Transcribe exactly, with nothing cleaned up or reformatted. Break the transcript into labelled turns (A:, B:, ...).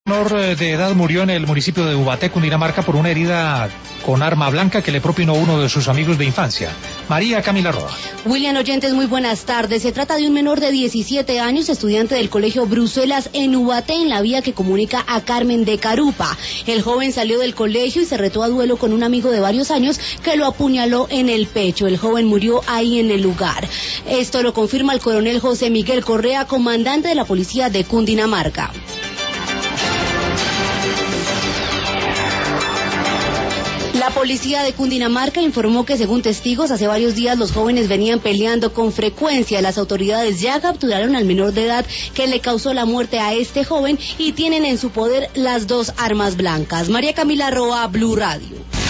A: menor de edad murió en el municipio de Ubaté, Cundinamarca, por una herida con arma blanca que le propinó uno de sus amigos de infancia. María Camila Roa.
B: William Oyentes, muy buenas tardes. Se trata de un menor de diecisiete años, estudiante del colegio Bruselas en Ubaté, en la vía que comunica a Carmen de Carupa. El joven salió del colegio y se retó a duelo con un amigo de varios años que lo apuñaló en el pecho. El joven murió ahí en el lugar. Esto lo confirma el coronel José Miguel Correa, comandante de la policía de Cundinamarca. La policía de Cundinamarca informó que, según testigos, hace varios días los jóvenes venían peleando con frecuencia. Las autoridades ya capturaron al menor de edad que le causó la muerte a este joven y tienen en su poder las dos armas blancas. María Camila Roa, Blue Radio.